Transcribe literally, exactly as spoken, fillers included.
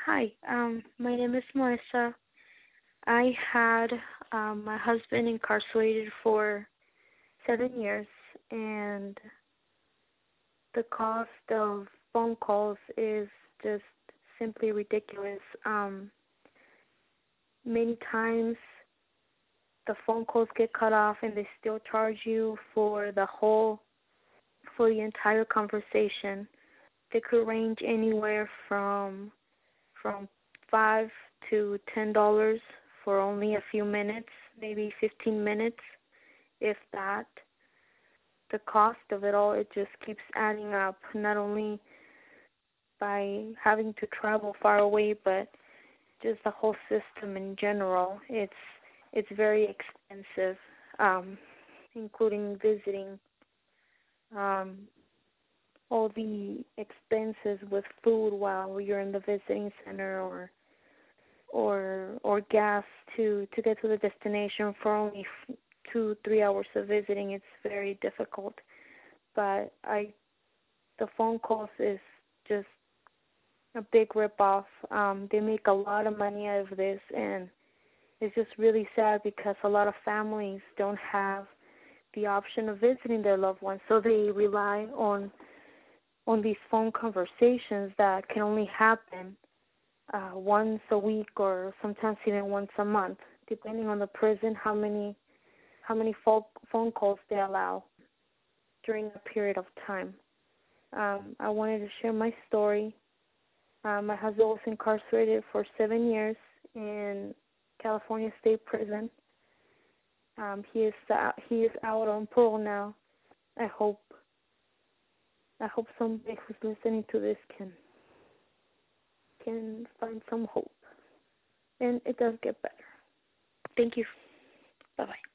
Hi, um, my name is Melissa. I had um, my husband incarcerated for seven years, and the cost of phone calls is just simply ridiculous. Um, many times the phone calls get cut off, and they still charge you for the whole, for the entire conversation. They could range anywhere from from five to ten dollars for only a few minutes, maybe fifteen minutes, if that. The cost of it all, it just keeps adding up, not only by having to travel far away, but just the whole system in general. It's it's very expensive, um, including visiting, um, all the expenses with food while you're in the visiting center, or or or gas to to get to the destination for only f- two three hours of visiting. It's very difficult. But I the phone calls is just a big ripoff. Um, they make a lot of money out of this, and it's just really sad because a lot of families don't have the option of visiting their loved ones, so they rely on on these phone conversations that can only happen uh, once a week or sometimes even once a month, depending on the prison, how many how many phone phone calls they allow during a period of time. Um, I wanted to share my story. Uh, my husband was incarcerated for seven years in California State Prison. Um, he is uh, he is out on parole now. I hope I hope somebody who's listening to this can can find some hope, and it does get better. Thank you. Bye bye.